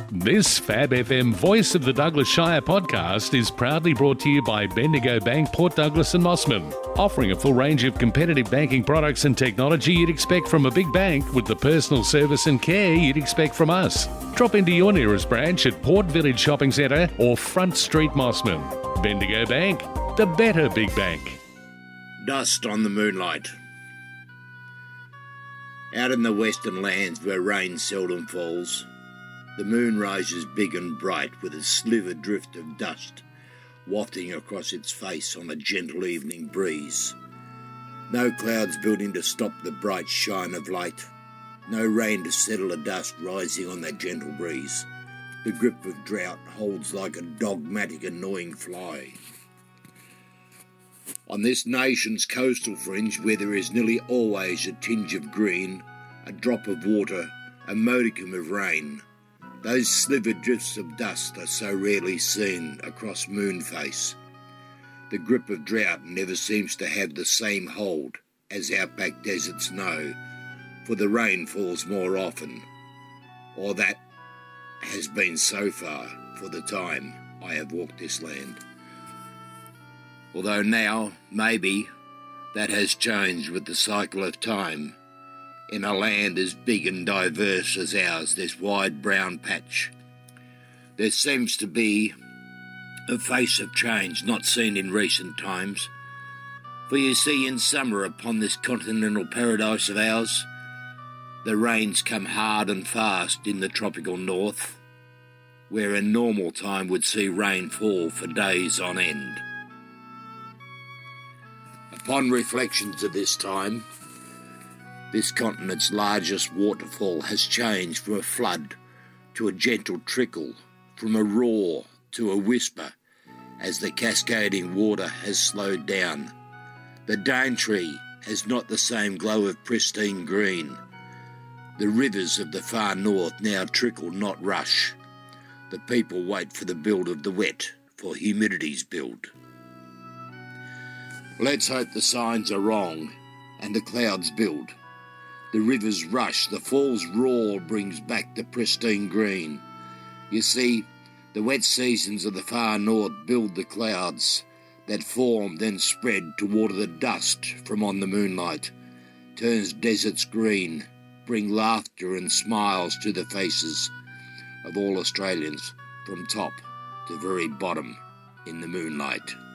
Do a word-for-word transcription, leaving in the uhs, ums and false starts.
This Fab F M Voice of the Douglas Shire podcast is proudly brought to you by Bendigo Bank, Port Douglas and Mossman, offering a full range of competitive banking products and technology you'd expect from a big bank with the personal service and care you'd expect from us. Drop into your nearest branch at Port Village Shopping Centre or Front Street Mossman. Bendigo Bank, the better big bank. Dust on the moonlight. Out in the western lands where rain seldom falls, the moon rises big and bright with a slivered drift of dust wafting across its face on a gentle evening breeze. No clouds building to stop the bright shine of light, no rain to settle the dust rising on that gentle breeze. The grip of drought holds like a dogmatic annoying fly. On this nation's coastal fringe, where there is nearly always a tinge of green, a drop of water, a modicum of rain, those slivered drifts of dust are so rarely seen across moonface. The grip of drought never seems to have the same hold as outback deserts know, for the rain falls more often, or that has been so far for the time I have walked this land. Although now, maybe, that has changed with the cycle of time. In a land as big and diverse as ours, this wide brown patch, there seems to be a face of change not seen in recent times. For you see, in summer upon this continental paradise of ours, the rains come hard and fast in the tropical north, where in normal time would see rain fall for days on end. Upon reflections of this time, this continent's largest waterfall has changed from a flood to a gentle trickle, from a roar to a whisper, as the cascading water has slowed down. The Daintree has not the same glow of pristine green. The rivers of the far north now trickle, not rush. The people wait for the build of the wet, for humidity's build. Let's hope the signs are wrong and the clouds build. The rivers rush, the falls roar brings back the pristine green. You see, the wet seasons of the far north build the clouds that form, then spread to water the dust from on the moonlight, turns deserts green, bring laughter and smiles to the faces of all Australians from top to very bottom in the moonlight.